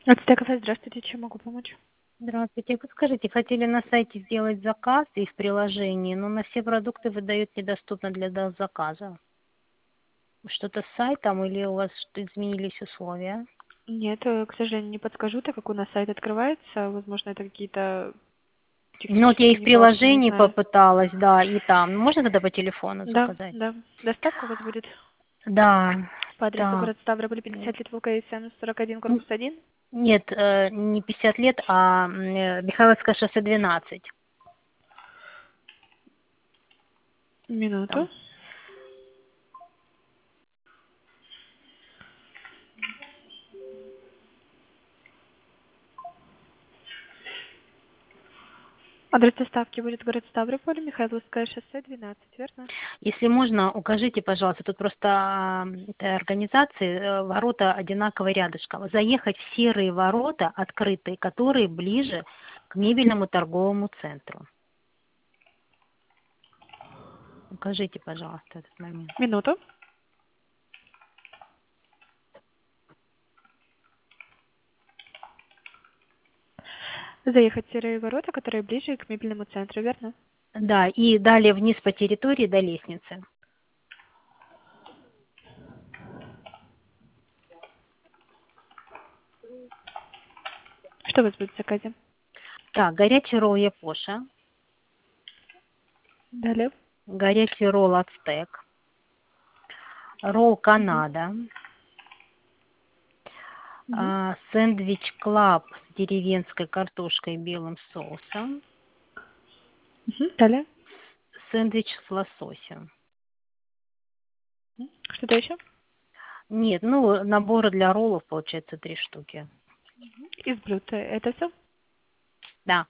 Ацтеков, здравствуйте, чем могу помочь? Здравствуйте. Подскажите, хотели на сайте сделать заказ и в приложении, но на все продукты выдают недоступно для заказа. Что-то с сайтом или у вас изменились условия? Нет, к сожалению, не подскажу, так как у нас сайт открывается. Возможно, это какие-то Ну вот я и технические в неполадки, не приложении знаю. попыталась, да, и там. Ну, можно тогда по телефону Да, заказать? да. Доставка у вас будет Да, по адресу так. город Ставрополь, 50 лет ВКСМ, 41, Н- корпус 1. Нет, не 50 лет, а Михайловское шоссе 12. Минуту. Там. Адрес доставки будет город Ставрополь, Михайловское шоссе, 12, верно? Если можно, укажите, пожалуйста, тут просто этой организации ворота одинаково рядышком. Заехать в серые ворота открытые, которые ближе к мебельному торговому центру. Укажите, пожалуйста, этот момент. Минуту. Заехать в серые ворота, которые ближе к мебельному центру, верно? Да, и далее вниз по территории до лестницы. Что у вас будет в заказе? Так, горячий ролл Япоша, Далее. горячий ролл Ацтек, ролл Мгм. Канада, Мгм. сэндвич Клаб с деревенской картошкой и белым соусом, Мгм. Далее. сэндвич с лососем. Что-то еще? Нет, ну, наборы для роллов, получается, 3 штуки. Из блюд. Это все? Да.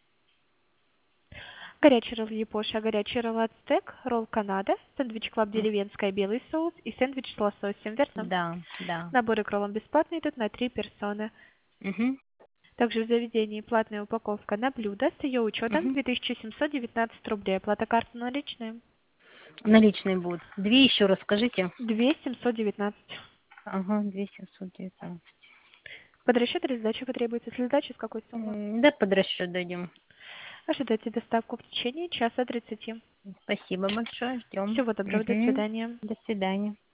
Горячий ролл Япоша, горячий ролл Ацтек, ролл Канада, сэндвич Клаб деревенская, белый соус и сэндвич с лососем, верно? Да, да. Наборы к роллам бесплатные идут на 3 персоны. Угу, Также в заведении платная упаковка на блюдо с ее учетом угу. 2719 рублей. Оплата карты наличные. Наличные будут. 2 еще раз скажите. 2719. Ага, 2719. Под расчет или сдача потребуется? Если сдача, с какой суммы? Да, под расчет дадим. Ожидайте доставку в течение часа 30. Спасибо большое, ждем. Всего доброго, до Угу. свидания. До свидания.